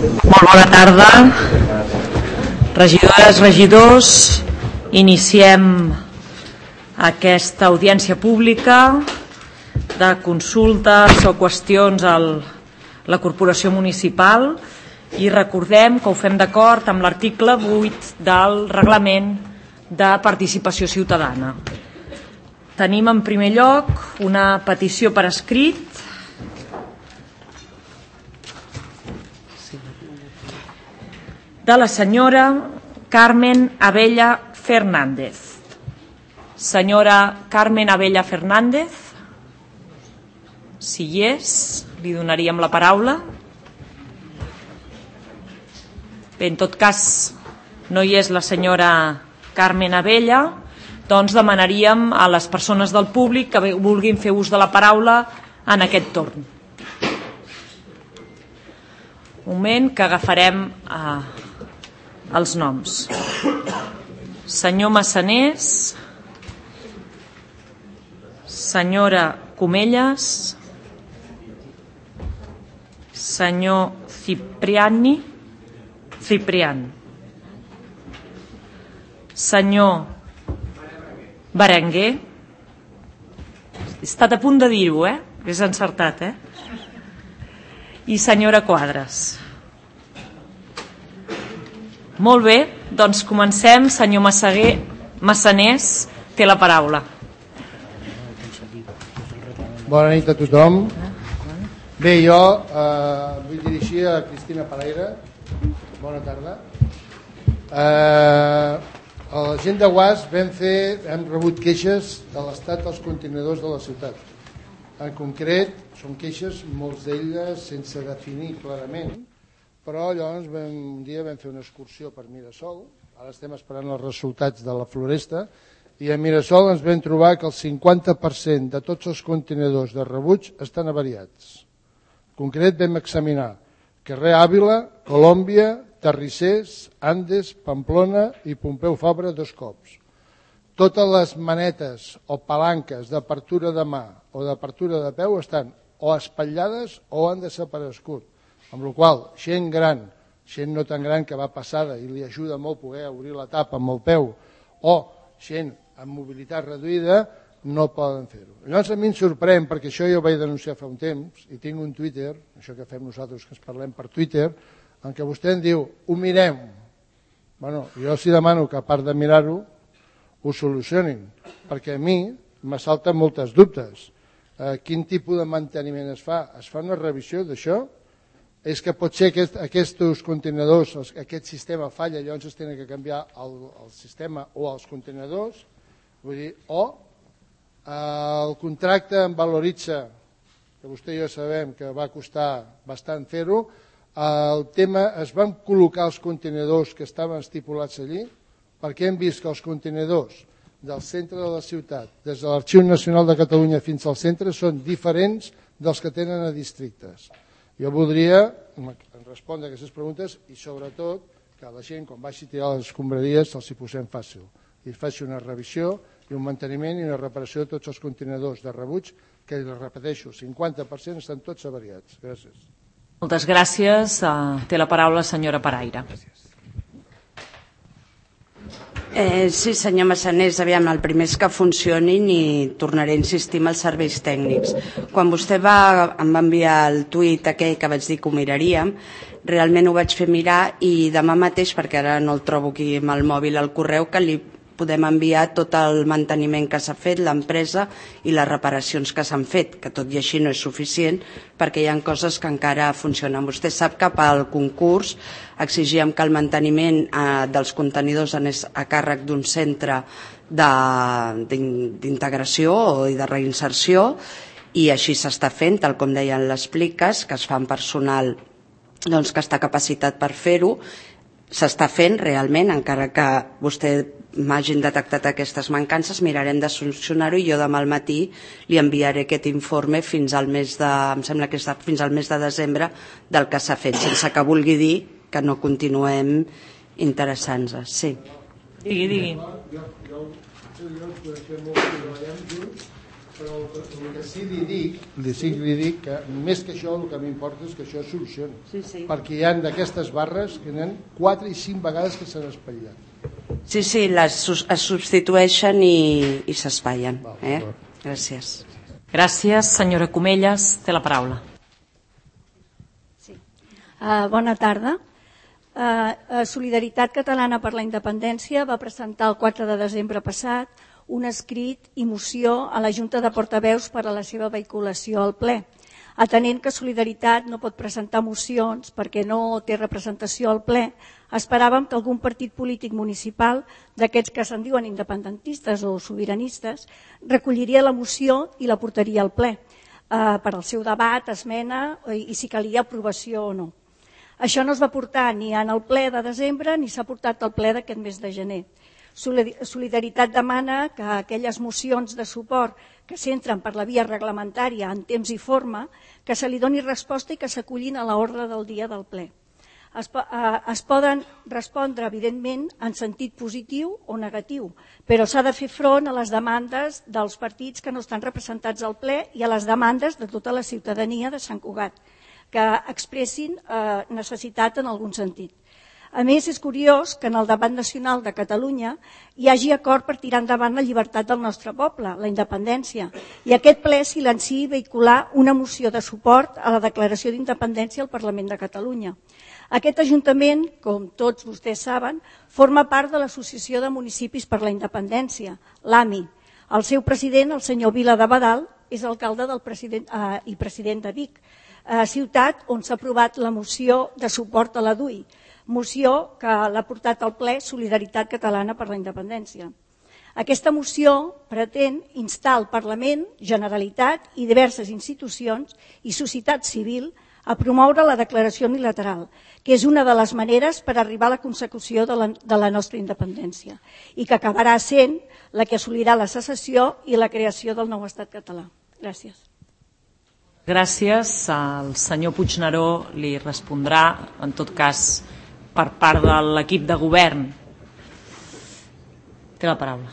Molt bona tarda, regidores, regidors. Iniciem aquesta audiència pública de consultes o qüestions a la corporació municipal i recordem que ho fem d'acord amb l'article 8 del reglament de participació ciutadana. Tenim en primer lloc una petició per escrit de la senyora Carmen Abella Fernández. Senyora Carmen Abella Fernández, si hi és, li donaríem la paraula. Bé, en tot cas, no hi és la senyora Carmen Abella, doncs demanaríem a les persones del públic que vulguin fer ús de la paraula en aquest torn. Un moment que agafarem els noms. Senyor Massanés, senyora Comelles, senyor Ciprian, senyor Berenguer, he estat a punt de dir-ho, és encertat, i senyora Quadras. Molt bé, doncs comencem. Senyor Massanés, té la paraula. Bona nit a tothom. Bé, jo vull dirigir a Cristina Pereira. Bona tarda. A la gent de UAS hem rebut queixes de l'estat dels contenidors de la ciutat. En concret, són queixes, molts d'elles sense definir clarament, però llavors un dia vam fer una excursió per Mirasol, ara estem esperant els resultats de la Floresta, i a Mirasol ens vam trobar que el 50% de tots els contenidors de rebuig estan avariats. En concret vam examinar carrer Àvila, Colòmbia, Terrissers, Andes, Pamplona i Pompeu Fabra 2 cops. Totes les manetes o palanques d'apertura de mà o d'apertura de peu estan o espatllades o han desaparegut. Amb la qual cosa, gent gran, gent no tan gran que va passada i li ajuda molt poder obrir la tapa amb el peu, o gent amb mobilitat reduïda, no poden fer-ho. Llavors a mi em sorprèn, perquè això jo ho vaig denunciar fa un temps, i tinc un Twitter, això que fem nosaltres que ens parlem per Twitter, en què vostè em diu, ho mirem. Bueno, jo els demano que a part de mirar-ho, ho solucionin, perquè a mi m'assalten moltes dubtes. Quin tipus de manteniment es fa? Es fa una revisió d'això? És que pot ser que aquests contenidors, aquest sistema falla, llavors es tenen que canviar el sistema o els contenidors, vull dir, o el contracte amb Valoritza, que vostè i jo sabem que va costar bastant fer-ho, el tema, es van col·locar els contenidors que estaven estipulats allí, perquè hem vist que els contenidors del centre de la ciutat, des de l'Arxiu Nacional de Catalunya fins al centre, són diferents dels que tenen a districtes. Jo voldria respondre a aquestes preguntes i sobretot que la gent quan vagi a tirar les escombraries se'ls hi posem fàcil i faci una revisió i un manteniment i una reparació de tots els contenidors de rebuig que, repeteixo, 50% estan tots avariats. Gràcies. Moltes gràcies. Té la paraula la senyora Pereira. Gràcies. Sí, senyor Massanés, aviam, el primer és que funcionin i tornaré a insistir en els serveis tècnics. Quan vostè em va enviar el tuit aquell que vaig dir que ho miraríem, realment ho vaig fer mirar i demà mateix, perquè ara no el trobo aquí amb el mòbil al correu, que li podem enviar tot el manteniment que s'ha fet, l'empresa i les reparacions que s'han fet, que tot i així no és suficient perquè hi ha coses que encara funcionen. Vostè sap que pel concurs exigíem que el manteniment dels contenidors anés a càrrec d'un centre d'integració o de reinserció i així s'està fent, tal com deien les pliques, que es fa amb personal que està capacitat per fer-ho. S'està fent realment, encara que vostè m'hagin detectat aquestes mancances, mirarem de solucionar-ho i jo demà al matí li enviaré aquest informe fins al mes de, em sembla que està fins al mes de desembre del que s'ha fet, sense que vulgui dir que no continuem interessant-nos. Sí. Digui. Jo us coneixem molt, treballem junts Però el que sí li dic que més que això el que m'importa és que això es solucioni. Sí. Perquè hi ha d'aquestes barres que n'hi ha 4 i 5 vegades que s'han espatllat. Sí, es substitueixen i s'espatllen. Gràcies. Gràcies. Senyora Comelles, té la paraula. Sí. Bona tarda. Solidaritat Catalana per la Independència va presentar el 4 de desembre passat un escrit i moció a la Junta de Portaveus per a la seva vehiculació al ple. Atenent que Solidaritat no pot presentar mocions perquè no té representació al ple, esperàvem que algun partit polític municipal, d'aquests que se'n diuen independentistes o sobiranistes, recolliria la moció i la portaria al ple per al seu debat, esmena i si calia aprovació o no. Això no es va portar ni en el ple de desembre ni s'ha portat al ple d'aquest mes de gener. Solidaritat demana que aquelles mocions de suport que s'entren per la via reglamentària en temps i forma, que se li doni resposta i que s'acullin a l'ordre del dia del ple. Es poden respondre, evidentment, en sentit positiu o negatiu, però s'ha de fer front a les demandes dels partits que no estan representats al ple i a les demandes de tota la ciutadania de Sant Cugat, que expressin necessitat en algun sentit. A més, és curiós que en el debat nacional de Catalunya hi hagi acord per tirar endavant la llibertat del nostre poble, la independència, i aquest ple silenciï vehicular una moció de suport a la declaració d'independència al Parlament de Catalunya. Aquest Ajuntament, com tots vostès saben, forma part de l'Associació de Municipis per la Independència, l'AMI. El seu president, el senyor Vila de Badal, és alcalde i president de Vic, ciutat on s'ha aprovat la moció de suport a la DUI, moció que l'ha portat al ple Solidaritat Catalana per la Independència. Aquesta moció pretén instar el Parlament, Generalitat i diverses institucions i societat civil a promoure la declaració unilateral, que és una de les maneres per arribar a la consecució de la nostra independència i que acabarà sent la que assolirà la secessió i la creació del nou estat català. Gràcies. Gràcies. El senyor Puigneró li respondrà, en tot cas, per part de l'equip de govern. Té la paraula.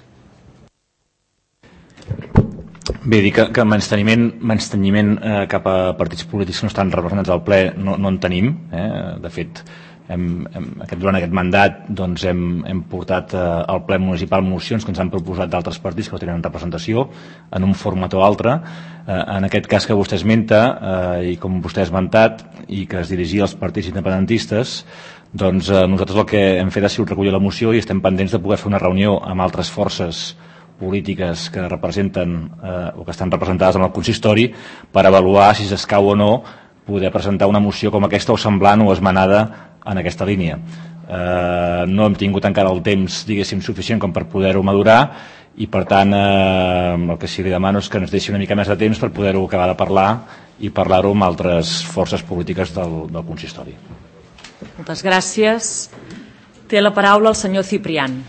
Bé, dir que menysteniment cap a partits polítics que no estan representats al ple no en tenim. De fet, durant aquest mandat doncs, hem portat al ple municipal mocions que ens han proposat d'altres partits que no tenen representació en un format o altre. En aquest cas que vostè esmenta, i com vostè ha esmentat, i que es dirigia als partits independentistes, doncs nosaltres el que hem fet ha sigut recollir la moció i estem pendents de poder fer una reunió amb altres forces polítiques que representen o que estan representades en el consistori per avaluar si s'escau o no poder presentar una moció com aquesta o semblant o esmenada en aquesta línia. No hem tingut encara el temps, diguéssim, suficient com per poder-ho madurar i per tant el que sí li demano és que ens deixi una mica més de temps per poder-ho acabar de parlar i parlar-ho amb altres forces polítiques del consistori. Moltes gràcies. Té la paraula el senyor Ciprián.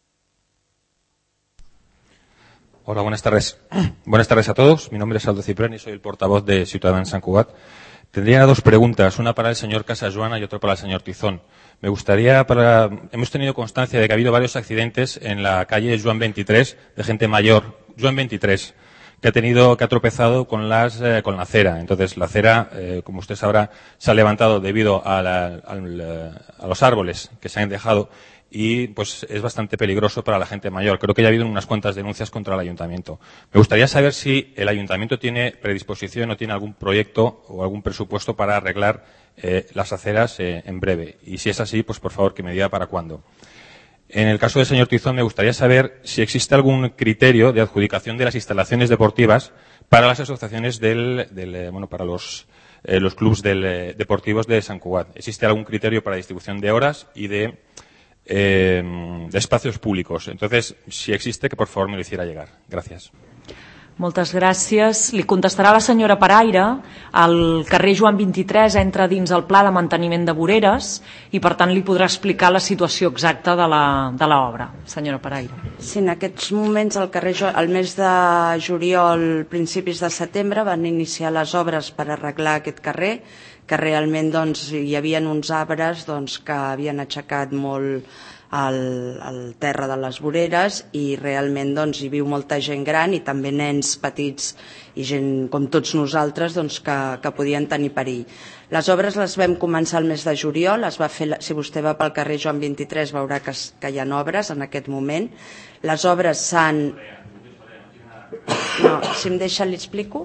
Hola, buenas tardes. Buenas tardes a todos. Mi nombre es Aldo Ciprián y soy el portavoz de Ciudadanos Sant Cugat. Tendría 2 preguntas, una para el señor Casajuana y otra para el señor Tizón. Me gustaría, hemos tenido constancia de que ha habido varios accidentes en la calle Joan 23 de gente mayor, Joan 23, que ha tropezado con la acera. Entonces, la acera, como usted sabrá, se ha levantado debido a los árboles que se han dejado y pues es bastante peligroso para la gente mayor. Creo que ya ha habido unas cuantas denuncias contra el ayuntamiento. Me gustaría saber si el ayuntamiento tiene predisposición o tiene algún proyecto o algún presupuesto para arreglar las aceras en breve. Y si es así, pues por favor que me diga para cuándo. En el caso del señor Tizón, me gustaría saber si existe algún criterio de adjudicación de las instalaciones deportivas para las asociaciones para los clubes deportivos de Sant Cugat. ¿Existe algún criterio para distribución de horas y de espacios públicos? Entonces, si existe, que por favor me lo hiciera llegar. Gracias. Moltes gràcies. Li contestarà la senyora Paraire. El carrer Joan 23 entra dins el pla de manteniment de voreres i, per tant, li podrà explicar la situació exacta de l'obra. Senyora Paraire. Sí, en aquests moments, al mes de juliol, principis de setembre, van iniciar les obres per arreglar aquest carrer, que realment hi havia uns arbres que havien aixecat molt el terra de les voreres i realment hi viu molta gent gran i també nens petits i gent com tots nosaltres que podien tenir perill. Les obres les vam començar el mes de juliol, si vostè va pel carrer Joan 23 veurà que hi ha obres en aquest moment. Les obres s'han... No, si em deixa li explico?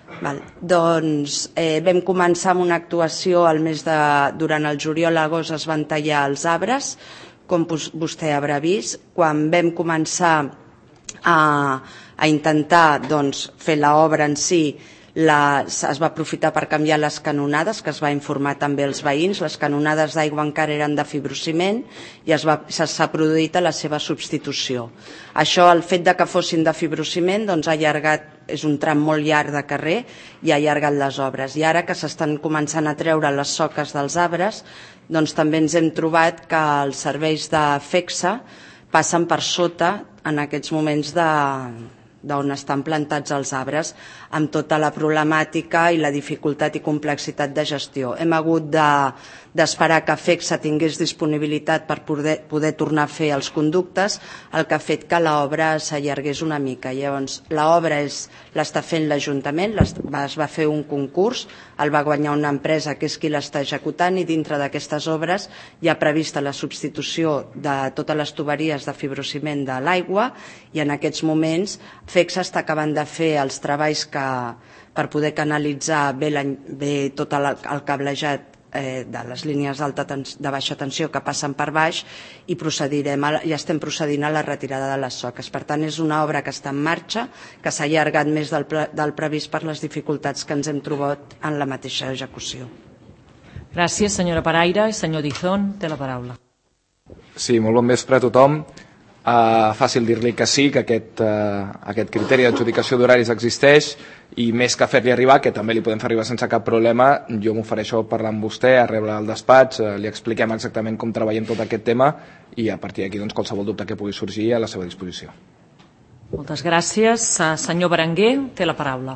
Vam començar amb una actuació durant el juliol-agost es van tallar els arbres, com vostè haurà vist. Quan vam començar a intentar fer l'obra en si, es va aprofitar per canviar les canonades, que es va informar també als veïns. Les canonades d'aigua encara eren de fibrociment i s'ha produït la seva substitució. Això, el fet que fossin de fibrociment, ha allargat, és un tram molt llarg de carrer i ha allargat les obres. I ara que s'estan començant a treure les soques dels arbres, també ens hem trobat que els serveis de FECSA passen per sota en aquests moments d'on estan plantats els arbres, amb tota la problemàtica i la dificultat i complexitat de gestió. Hem hagut d'esperar que FECSA tingués disponibilitat per poder tornar a fer els conductes, el que ha fet que l'obra s'allargués una mica. Llavors, l'obra l'està fent l'Ajuntament, es va fer un concurs, el va guanyar una empresa que és qui l'està executant i dintre d'aquestes obres hi ha prevista la substitució de totes les tuberies de fibrociment de l'aigua i en aquests moments FECSA està acabant de fer els treballs per poder canalitzar bé tot el cablejat de les línies de baixa tensió que passen per baix i estem procedint a la retirada de les soques. Per tant, és una obra que està en marxa, que s'ha allargat més del previst per les dificultats que ens hem trobat en la mateixa execució. Gràcies, senyora Paraire. Senyor Dizón, té la paraula. Sí, molt bon vespre a tothom. Fàcil dir-li que sí, que aquest criteri d'adjudicació d'horaris existeix i més que fer-li arribar, que també li podem fer arribar sense cap problema, jo m'ofereixo a parlar amb vostè, a rebre al despatx, li expliquem exactament com treballem tot aquest tema i a partir d'aquí qualsevol dubte que pugui sorgir a la seva disposició. Moltes gràcies. Senyor Berenguer, té la paraula.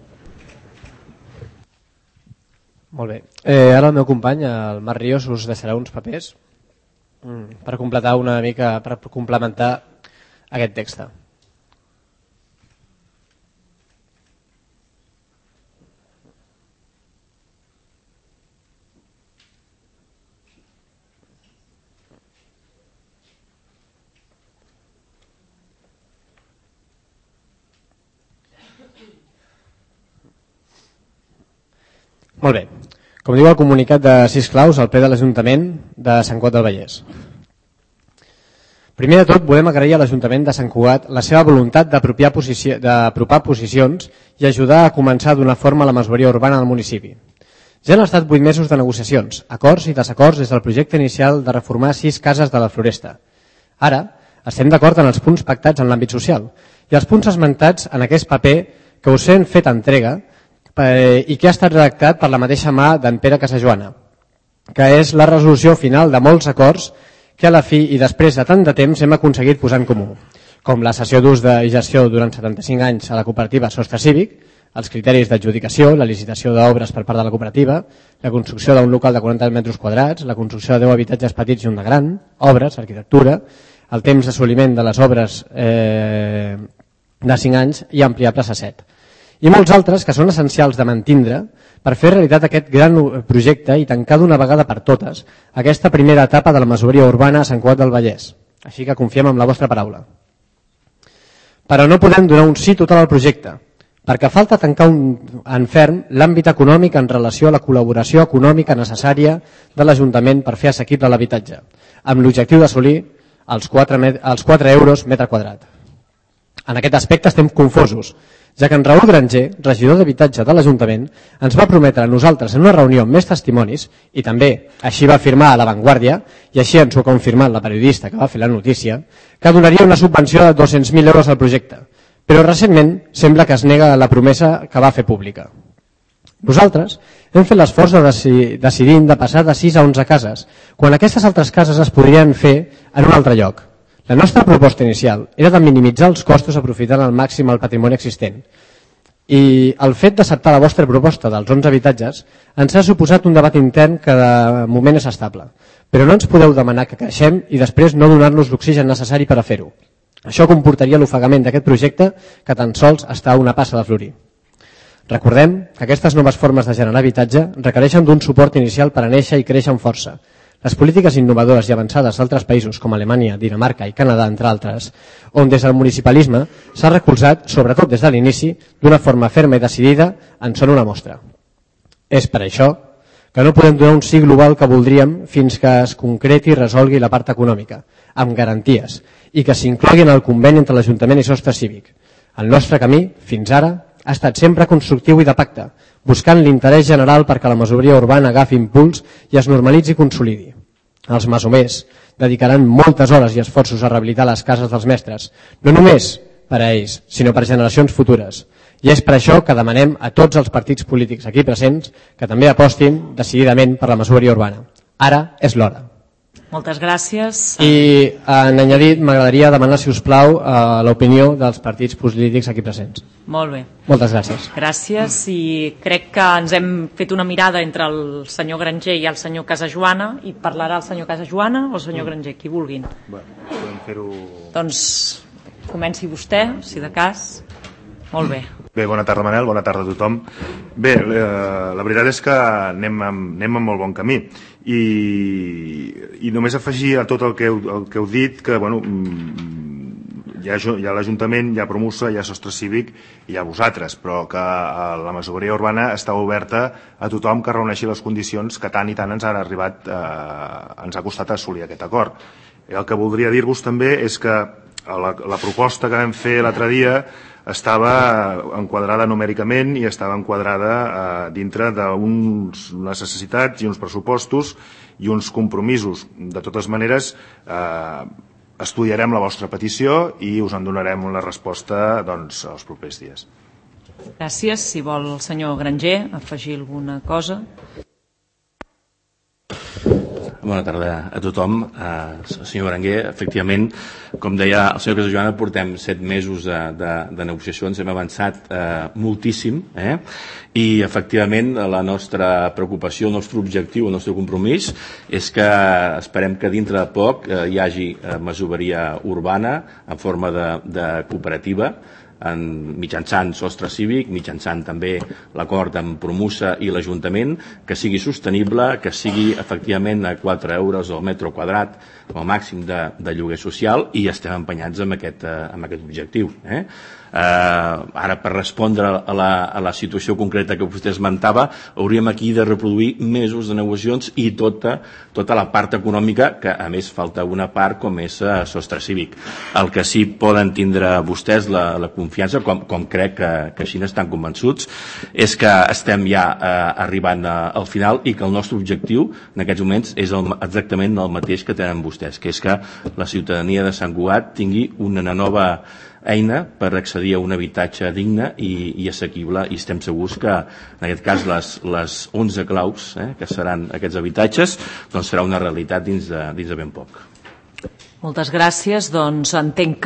Molt bé. Ara el meu company, el Marc Ríos, us deixarà uns papers per completar una mica, per complementar aquest text. Molt bé. Com diu el comunicat de 6 claus, el ple de l'Ajuntament de Sant Cugat del Vallès. Primer de tot, volem agrair a l'Ajuntament de Sant Cugat la seva voluntat d'apropar posicions i ajudar a començar a donar forma a la masoveria urbana del municipi. Ja han estat 8 mesos de negociacions, acords i desacords des del projecte inicial de reformar 6 cases de la Floresta. Ara, estem d'acord en els punts pactats en l'àmbit social i els punts esmentats en aquest paper que us hem fet entrega i que ha estat redactat per la mateixa mà d'en Pere Casajoana, que és la resolució final de molts acords que a la fi i després de tant de temps hem aconseguit posar en comú, com la cessió d'ús i gestió durant 75 anys a la cooperativa Sostre Cívic, els criteris d'adjudicació, la licitació d'obres per part de la cooperativa, la construcció d'un local de 40 metres quadrats, la construcció de 10 habitatges petits i un de gran, obres, arquitectura, el temps d'assoliment de les obres de 5 anys i ampliables a 7. I molts altres que són essencials de mantindre per fer realitat aquest gran projecte i tancar d'una vegada per totes aquesta primera etapa de la masoveria urbana a Sant Cugat del Vallès. Així que confiem en la vostra paraula. Però no podem donar un sí total al projecte, perquè falta tancar en ferm l'àmbit econòmic en relació a la col·laboració econòmica necessària de l'Ajuntament per fer assequible l'habitatge, amb l'objectiu d'assolir els 4 euros metre quadrat. En aquest aspecte estem confosos, ja que en Raül Granger, regidor d'Habitatge de l'Ajuntament, ens va prometre a nosaltres en una reunió amb més testimonis, i també així va afirmar a La Vanguardia, i així ens ho ha confirmat la periodista que va fer la notícia, que donaria una subvenció de 200.000 euros al projecte, però recentment sembla que es nega la promesa que va fer pública. Nosaltres hem fet l'esforç de decidir de passar de 6 a 11 cases, quan aquestes altres cases es podrien fer en un altre lloc. La nostra proposta inicial era de minimitzar els costos aprofitant al màxim el patrimoni existent. I el fet d'acceptar la vostra proposta dels 11 habitatges ens ha suposat un debat intern que de moment és estable. Però no ens podeu demanar que creixem i després no donar-nos l'oxigen necessari per a fer-ho. Això comportaria l'ofegament d'aquest projecte que tan sols està a una passa de florir. Recordem que aquestes noves formes de generar habitatge requereixen d'un suport inicial per a néixer i créixer amb força. Les polítiques innovadores i avançades d'altres països com Alemanya, Dinamarca i Canadà, entre altres, on des del municipalisme s'ha recolzat, sobretot des de l'inici, d'una forma ferma i decidida, en són una mostra. És per això que no podem donar un sí global que voldríem fins que es concreti i resolgui la part econòmica, amb garanties, i que s'inclogui en el conveni entre l'Ajuntament i Sostre Cívic. El nostre camí, fins ara, ha estat sempre constructiu i de pacte, buscant l'interès general perquè la masoveria urbana agafi impuls i es normalitzi i consolidi. Els masovers dedicaran moltes hores i esforços a rehabilitar les cases dels mestres, no només per a ells, sinó per a generacions futures. I és per això que demanem a tots els partits polítics aquí presents que també apostin decididament per la masoveria urbana. Ara és l'hora. Moltes gràcies. I en añadit m'agradaria demanar, si us plau, l'opinió dels partits polítics aquí presents. Molt bé. Moltes gràcies. Gràcies, i crec que ens hem fet una mirada entre el senyor Granger i el senyor Casajoana, i parlarà el senyor Casajoana o el senyor Granger, qui vulguin. Bueno, podem fer-ho... Doncs comenci vostè, si de cas. Molt bé. Bé, bona tarda, Manel, bona tarda a tothom. Bé, la veritat és que anem en molt bon camí. I només afegir a tot el que heu dit que, bueno, hi ha l'Ajuntament, hi ha Promusa, hi ha Sostre Cívic i hi ha vosaltres, però que la masoveria urbana està oberta a tothom que reuneixi les condicions que tant i tant ens ha costat assolir aquest acord. El que voldria dir-vos també és que la proposta que vam fer l'altre dia estava enquadrada numèricament i estava enquadrada dintre d'unes necessitats i uns pressupostos i uns compromisos. De totes maneres, estudiarem la vostra petició i us en donarem la resposta els propers dies. Gràcies. Si vol el senyor Granger afegir alguna cosa. Bona tarda a tothom. Senyor Berenguer, efectivament, com deia el senyor Casajoana, portem 7 mesos de negociacions, hem avançat moltíssim, i efectivament la nostra preocupació, el nostre objectiu, el nostre compromís és que esperem que dintre de poc hi hagi masoveria urbana en forma de cooperativa, mitjançant Sostre Cívic, mitjançant també l'acord amb Promusa i l'Ajuntament, que sigui sostenible, que sigui efectivament a 4 euros al metre quadrat com a màxim de lloguer social, i estem empenyats amb aquest objectiu. Ara, per respondre a la situació concreta que vostè esmentava, hauríem aquí de reproduir mesos de negociacions i tota la part econòmica, que a més falta una part com és Sostre Cívic. El que sí poden tindre vostès la confiança, com crec que així n'estan convençuts, és que estem ja arribant al final i que el nostre objectiu en aquests moments és exactament el mateix que tenen vostès, que és que la ciutadania de Sant Cugat tingui una nova eina per accedir a un habitatge digne i assequible, i estem segurs que en aquest cas les 11 claus que seran aquests habitatges doncs serà una realitat dins de ben poc. Moltes gràcies. Doncs entenc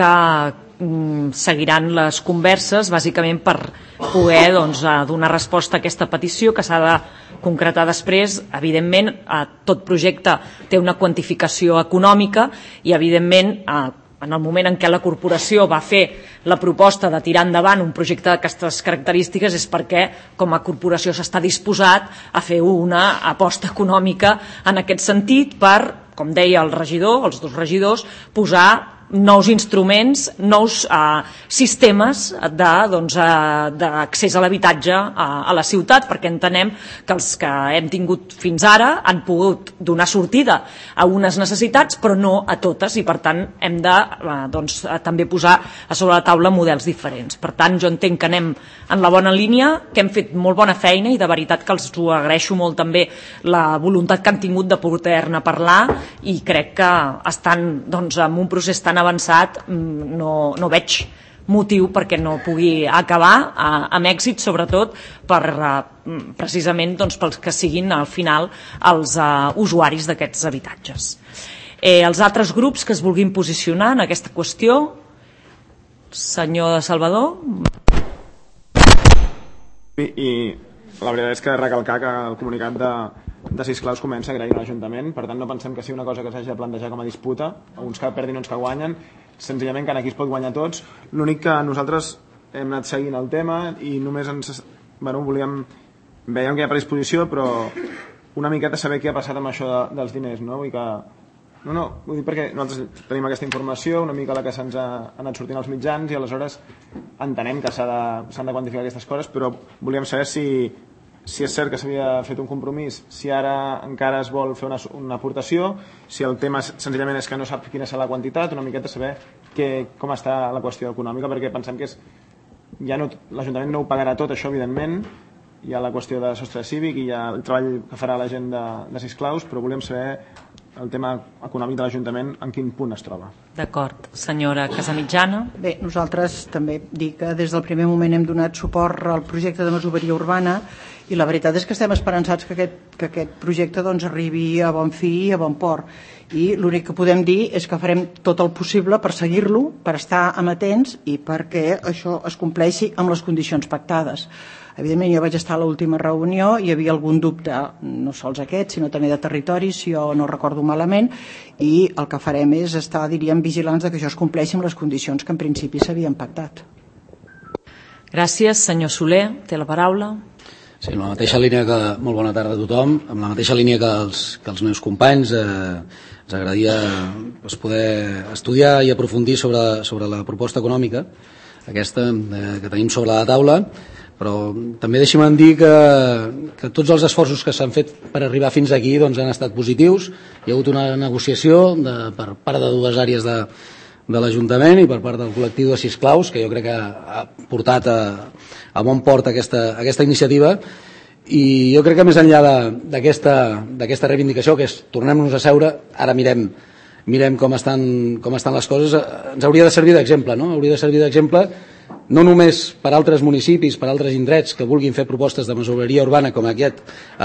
que seguiran les converses bàsicament per poder donar resposta a aquesta petició que s'ha de concretar després. Evidentment, tot projecte té una quantificació econòmica i, evidentment, en el moment en què la corporació va fer la proposta de tirar endavant un projecte d'aquestes característiques és perquè com a corporació s'està disposat a fer una aposta econòmica en aquest sentit per, com deia el regidor, els dos regidors, posar nous instruments, nous sistemes d'accés a l'habitatge a la ciutat, perquè entenem que els que hem tingut fins ara han pogut donar sortida a unes necessitats però no a totes, i per tant hem de també posar a sobre la taula models diferents. Per tant, jo entenc que anem en la bona línia, que hem fet molt bona feina i de veritat que els ho agraeixo molt també la voluntat que han tingut de poder-ne parlar, i crec que estan en un procés tan avançat, no veig motiu perquè no pugui acabar amb èxit, sobretot precisament pels que siguin al final els usuaris d'aquests habitatges. Els altres grups que es vulguin posicionar en aquesta qüestió, senyor de Salvador. I la veritat és que recalcar que el comunicat de Sisclaus comença agraint a l'Ajuntament, per tant no pensem que sigui una cosa que s'hagi de plantejar com a disputa, uns que perdin, uns que guanyen, senzillament que aquí es pot guanyar tots. L'únic que nosaltres hem anat seguint el tema i només veiem que hi ha predisposició, però una miqueta saber què ha passat amb això dels diners, no? Vull dir perquè nosaltres tenim aquesta informació, una mica la que se'ns ha anat sortint als mitjans, i aleshores entenem que s'han de quantificar aquestes coses, però volíem saber si és cert que s'havia fet un compromís, si ara encara es vol fer una aportació, si el tema senzillament és que no sap quina serà la quantitat, una miqueta saber com està la qüestió econòmica, perquè pensem que l'Ajuntament no ho pagarà tot això, evidentment, hi ha la qüestió de sostre cívic i hi ha el treball que farà la gent de Sisclaus, però volíem saber el tema econòmic de l'Ajuntament en quin punt es troba. D'acord. Senyora Casamitjana. Bé, nosaltres també dic que des del primer moment hem donat suport al projecte de masoveria urbana i la veritat és que estem esperançats que aquest projecte arribi a bon fi i a bon port. I l'únic que podem dir és que farem tot el possible per seguir-lo, per estar amatents i perquè això es compleixi amb les condicions pactades. Evidentment, jo vaig estar a l'última reunió, hi havia algun dubte, no sols aquest, sinó també de territori, si jo no recordo malament, i el que farem és estar, diríem, vigilants que això es compleixi amb les condicions que en principi s'havien pactat. Gràcies. Senyor Soler, té la paraula. Sí, en la mateixa línia que... Molt bona tarda a tothom. En la mateixa línia que els meus companys, ens agradaria poder estudiar i aprofundir sobre la proposta econòmica, aquesta que tenim sobre la taula, però també deixi'm dir que tots els esforços que s'han fet per arribar fins aquí han estat positius. Hi ha hagut una negociació per part de dues àrees de l'Ajuntament i per part del col·lectiu de Sisclaus, que jo crec que ha portat a bon port aquesta iniciativa, i jo crec que més enllà d'aquesta reivindicació, que és tornem-nos a seure, ara mirem com estan les coses, ens hauria de servir d'exemple, no? Hauria de servir d'exemple no només per altres municipis, per altres indrets que vulguin fer propostes de masoveria urbana com aquest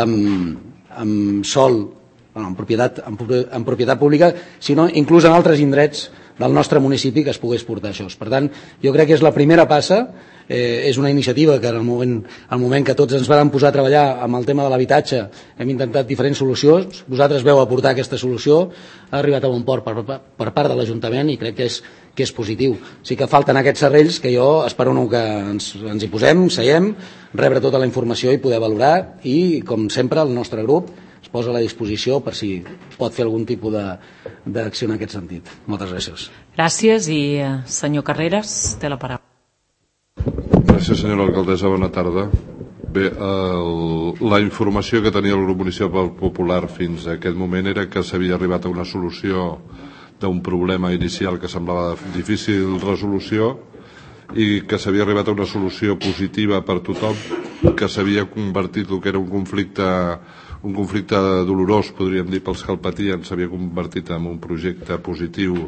amb sòl, en propietat pública, sinó inclús en altres indrets del nostre municipi que es pogués portar això. Per tant, jo crec que és la primera passa, és una iniciativa que en el moment que tots ens vam posar a treballar amb el tema de l'habitatge hem intentat diferents solucions, vosaltres veu aportar aquesta solució, ha arribat a bon port per part de l'Ajuntament i crec que és positiu. Sí que falten aquests serrells que jo espero que ens hi posem, seiem, rebre tota la informació i poder valorar, i com sempre el nostre grup es posa a la disposició per si pot fer algun tipus d'acció en aquest sentit. Moltes gràcies. Gràcies. I senyor Carreras, té la paraula. Gràcies, senyora alcaldessa. Bona tarda. Bé, la informació que tenia el grup municipal popular fins a aquest moment era que s'havia arribat a una solució d'un problema inicial que semblava de difícil resolució i que s'havia arribat a una solució positiva per tothom, que s'havia convertit el que era un conflicte dolorós, podríem dir, pels que el patien, s'havia convertit en un projecte positiu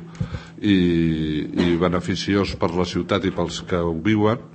i beneficiós per la ciutat i pels que ho viuen,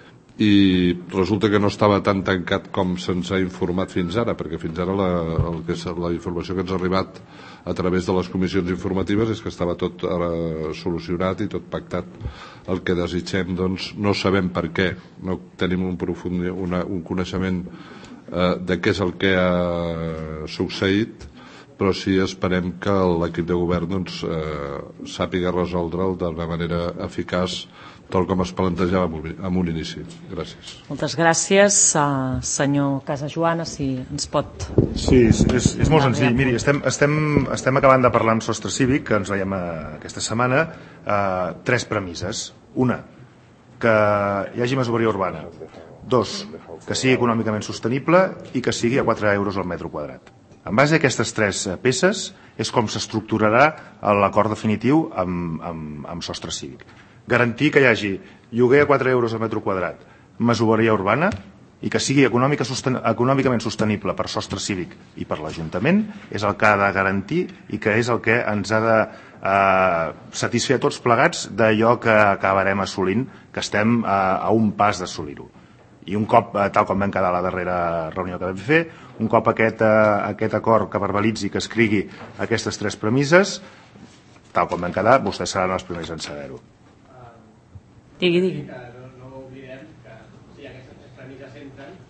i resulta que no estava tan tancat com se'ns ha informat fins ara, perquè fins ara la informació que ens ha arribat a través de les comissions informatives és que estava tot solucionat i tot pactat. El que desitgem, doncs, no sabem per què, no tenim un coneixement de què és el que ha succeït, però sí esperem que l'equip de govern sàpiga resoldre'l d'una manera eficaç, tal com es plantejava en un inici. Gràcies. Moltes gràcies. Senyor Casajoana, si ens pot... Sí, és molt senzill. Miri, estem acabant de parlar amb Sostre Cívic, que ens veiem aquesta setmana, 3 premisses. Una, que hi hagi masoveria urbana. 2, que sigui econòmicament sostenible i que sigui a 4 euros al metre quadrat. En base a aquestes 3 peces és com s'estructurarà l'acord definitiu amb Sostre Cívic. Garantir que hi hagi lloguer a 4 euros al metre quadrat, masoveria urbana, i que sigui econòmicament sostenible per Sostre Cívic i per l'Ajuntament, és el que ha de garantir i que és el que ens ha de satisfer a tots plegats d'allò que acabarem assolint, que estem a un pas d'assolir-ho. I un cop, tal com vam quedar a la darrera reunió que vam fer, un cop aquest acord que verbalitzi, que escrigui aquestes 3 premisses, tal com vam quedar, vostès seran els primers en saber-ho. Digui. No oblidem que si aquestes 3 premisses entren,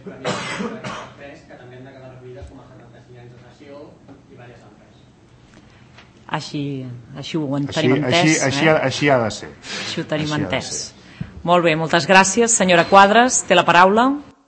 és previst que també han de quedar recollides com a 75 anys de sessió i diverses altres. Així ho tenim entès. Així ha de ser. Així ho tenim entès. Molt bé, moltes gràcies. Senyora Quadras, té la paraula.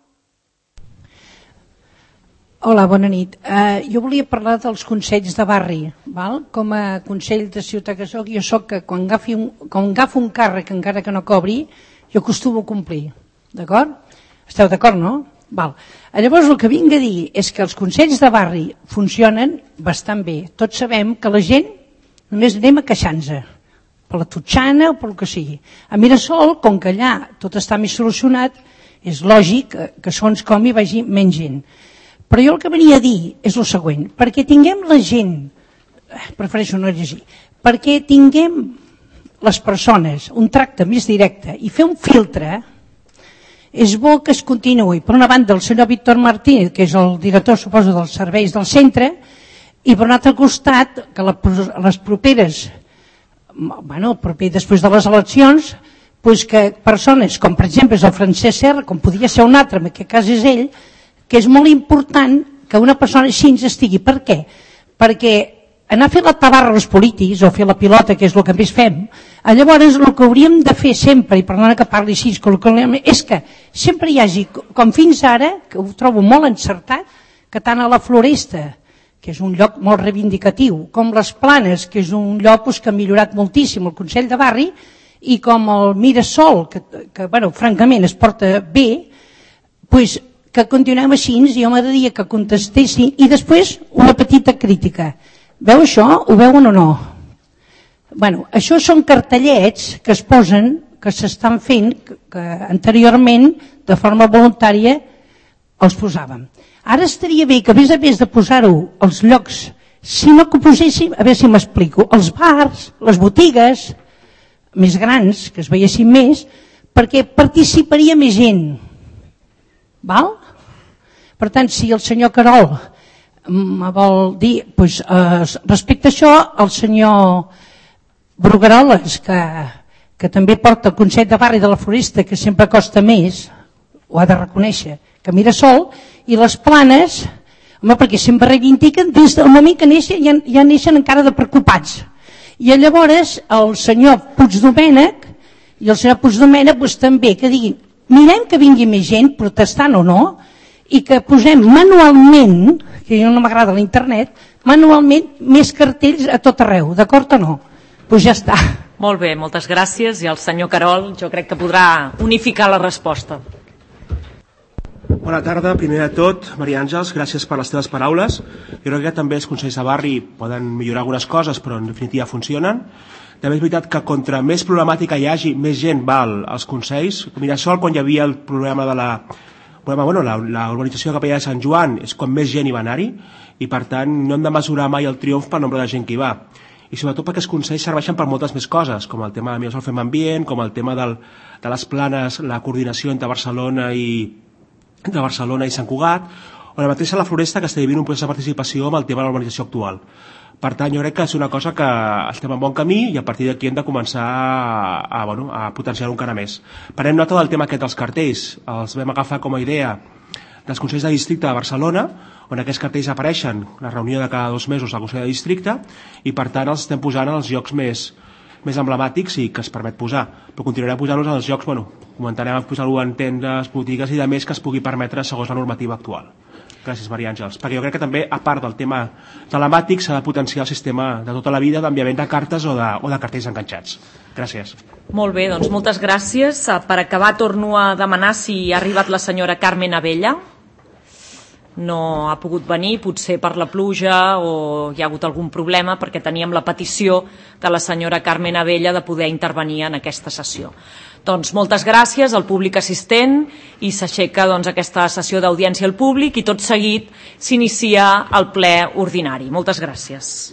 Hola, bona nit. Jo volia parlar dels consells de barri. Val? Com a consell de ciutat que soc, jo soc que quan agafo un càrrec encara que no cobri, jo acostumo a complir. D'acord? Esteu d'acord, no? Val. Llavors el que vinc a dir és que els consells de barri funcionen bastant bé. Tots sabem que la gent només anem a queixar-nos per la Totxana o pel que sigui. A Mirasol, com que allà tot està més solucionat, és lògic que segons com hi vagi menys gent. Però jo el que venia a dir és el següent, perquè tinguem la gent, prefereixo no llegir, perquè tinguem les persones un tracte més directe i fer un filtre, és bo que es continuï. Per una banda el senyor Víctor Martínez, que és el director, suposo, dels serveis del centre, i per un altre costat, que les properes, proper després de les eleccions, que persones com per exemple és el Francesc Serra, com podria ser un altre, en aquest cas és ell, que és molt important que una persona així ens estigui. Per què? Perquè anar a fer la tabarra als polítics o fer la pilota, que és el que més fem, llavors el que hauríem de fer sempre, i perdona que parli així, és que sempre hi hagi, com fins ara, que ho trobo molt encertat, que tant a la Floresta, que és un lloc molt reivindicatiu, com les Planes, que és un lloc que ha millorat moltíssim el Consell de Barri, i com el Mirasol, que francament es porta bé, que continuem així, i jo m'agradaria que contestessin. I després una petita crítica. Veu això? Ho veuen o no? Això són cartellets que es posen, que s'estan fent, que anteriorment, de forma voluntària, els posàvem. Ara estaria bé que, a més de posar-ho als llocs, si no que ho poséssim, a veure si m'explico, els bars, les botigues més grans, que es veiessin més, perquè participaria més gent. Val? Per tant, si el senyor Carol me vol dir, respecte a això, el senyor Brugueroles, que també porta el Consell de Barri de la Floresta, que sempre costa més, ho ha de reconèixer, que Mirasol, i les Planes, perquè sempre reivindiquen des del moment que neixen, ja neixen encara de preocupats. I llavors el senyor Puigdomènec i el senyor Puigdomènec també, que diguin, mirem que vingui més gent, protestant o no, i que posem manualment, que no m'agrada l'internet, manualment més cartells a tot arreu, d'acord o no? Doncs ja està. Molt bé, moltes gràcies, i el senyor Carol jo crec que podrà unificar la resposta. Bona tarda, primer de tot, Maria Àngels, gràcies per les teves paraules. Jo crec que també els consells de barri poden millorar algunes coses, però en definitiva funcionen. També és veritat que contra més problemàtica hi hagi, més gent va als consells. Mirasol, quan hi havia el problema de la urbanització de Capella de Sant Joan, és quan més gent hi va anar-hi, i per tant no hem de mesurar mai el triomf pel nombre de gent que hi va. I sobretot perquè els consells serveixen per moltes més coses, com el tema de Mirasol Fem Ambient, com el tema de les Planes, la coordinació entre Barcelona i Sant Cugat, o la mateixa la Floresta, que està vivint un procés de participació amb el tema de la urbanització actual. Per tant, jo crec que és una cosa que estem en bon camí i a partir d'aquí hem de començar a potenciar-ho encara més. Prenem nota del tema aquest dels cartells. Els vam agafar com a idea dels Consells de Districte de Barcelona, on aquests cartells apareixen, la reunió de cada 2 mesos del Consell de Districte, i per tant els estem posant en els llocs més emblemàtics i que es permet posar. Però continuarem posant-los en els llocs, comentarem a posar-ho en tendes, botigues i de més que es pugui permetre segons la normativa actual. Gràcies, Maria Àngels. Perquè jo crec que també, a part del tema telemàtic, s'ha de potenciar el sistema de tota la vida d'enviament de cartes o de cartells enganxats. Gràcies. Molt bé, doncs moltes gràcies. Per acabar, torno a demanar si ha arribat la senyora Carmen Abella. No ha pogut venir, potser per la pluja o hi ha hagut algun problema, perquè teníem la petició de la senyora Carmen Abella de poder intervenir en aquesta sessió. Doncs moltes gràcies al públic assistent i s'aixeca aquesta sessió d'audiència al públic i tot seguit s'inicia el ple ordinari. Moltes gràcies.